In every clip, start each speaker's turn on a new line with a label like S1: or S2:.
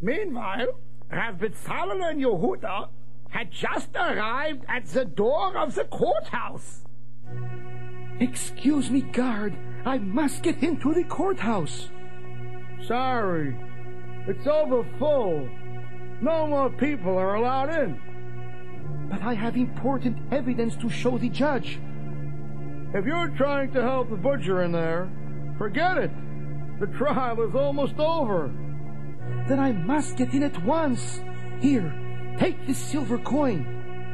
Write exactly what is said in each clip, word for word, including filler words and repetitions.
S1: Meanwhile, Rav Bezalel and Yehuda had just arrived at the door of the courthouse.
S2: Excuse me, guard. I must get into the courthouse.
S3: Sorry. It's overfull. No more people are allowed in.
S2: But I have important evidence to show the judge.
S3: If you're trying to help the butcher in there, forget it. The trial is almost over.
S2: Then I must get in at once. Here, take this silver coin.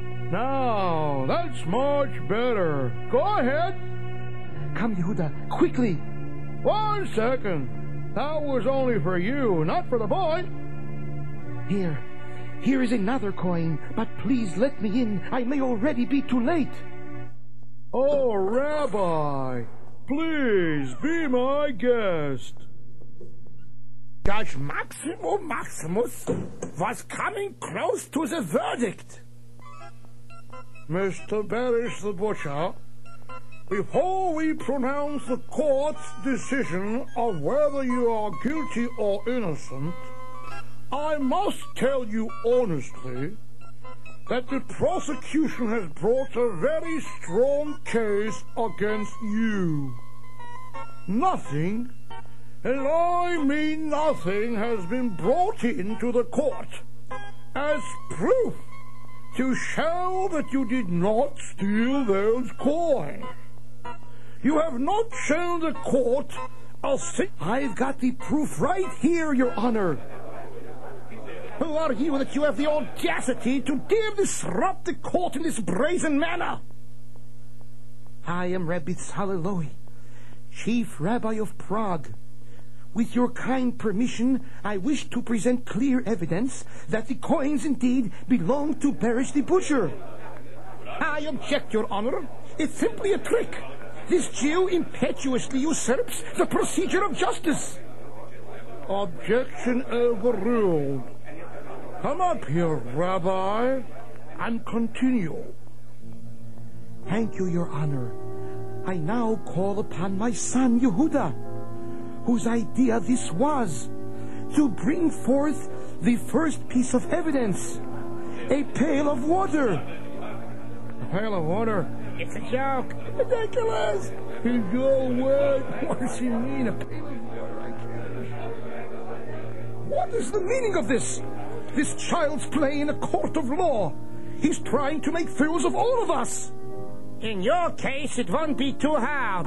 S3: No, that's much better. Go ahead.
S2: Come, Yehuda, quickly.
S3: One second. That was only for you, not for the boy.
S2: Here. Here is another coin, but please let me in. I may already be too late.
S3: Oh, Rabbi, please be my guest.
S1: Judge Maximo Maximus was coming close to the verdict.
S3: Mister Berish the Butcher, before we pronounce the court's decision of whether you are guilty or innocent, I must tell you honestly that the prosecution has brought a very strong case against you. Nothing, and I mean nothing, has been brought into the court as proof to show that you did not steal those coins. You have not shown the court a si-
S2: I've got the proof right here, Your Honor.
S1: Who are you that you have the audacity to dare disrupt the court in this brazen manner?
S2: I am Rabbi Tzalel Lohi, Chief Rabbi of Prague. With your kind permission, I wish to present clear evidence that the coins indeed belong to Berish the Butcher.
S1: I object, Your Honor. It's simply a trick. This Jew impetuously usurps the procedure of justice.
S3: Objection overruled. Come up here, Rabbi, and continue.
S2: Thank you, Your Honor. I now call upon my son, Yehuda, whose idea this was, to bring forth the first piece of evidence, a pail of water.
S3: A pail of water?
S1: It's a joke. Ridiculous.
S3: Go away. What does he mean, a pail of water? I can't.
S2: What is the meaning of this? This child's playing a court of law. He's trying to make fools of all of us.
S1: In your case, it won't be too hard.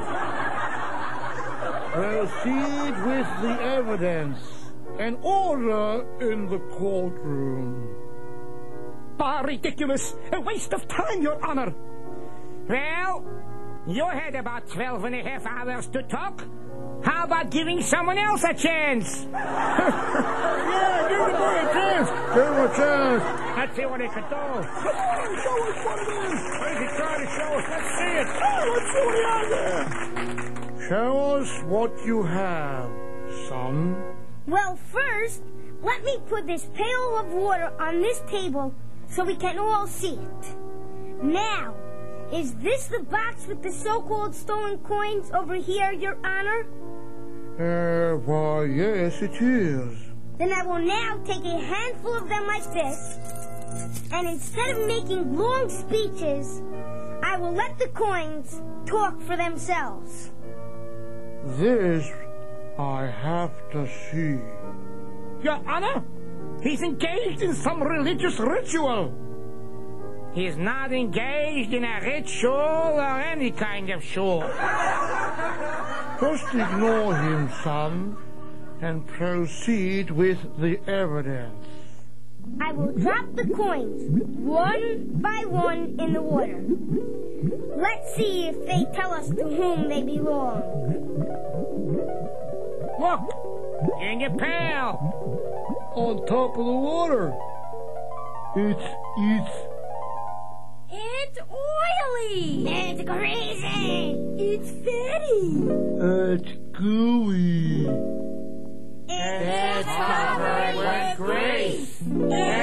S3: Proceed with the evidence. An order in the courtroom.
S1: Ah, ridiculous. A waste of time, Your Honor. Well, you had about twelve and a half hours to talk. How about giving someone else a chance?
S3: Yeah, give the boy a chance. Give him a chance.
S1: Let's see what he can do.
S3: Come on, show us what it is.
S1: What is he trying to show us? Let's see it.
S3: Oh, let's see what he has there. Show us what you have, son.
S4: Well, first, let me put this pail of water on this table so we can all see it. Now, is this the box with the so-called stolen coins over here, Your Honor?
S3: Uh, why, yes, it is.
S4: Then I will now take a handful of them like this, and instead of making long speeches, I will let the coins talk for themselves.
S3: This I have to see.
S1: Your Honor, he's engaged in some religious ritual. He's not engaged in a ritual or any kind of shul.
S3: Just ignore him, son, and proceed with the evidence.
S4: I will drop the coins one by one in the water. Let's see if they tell us to whom they belong.
S1: Look, in your pail.
S3: On top of the water. It's, it's...
S4: It's oily. It's greasy. It's fatty.
S3: It's gooey.
S4: It's covered with grease. It's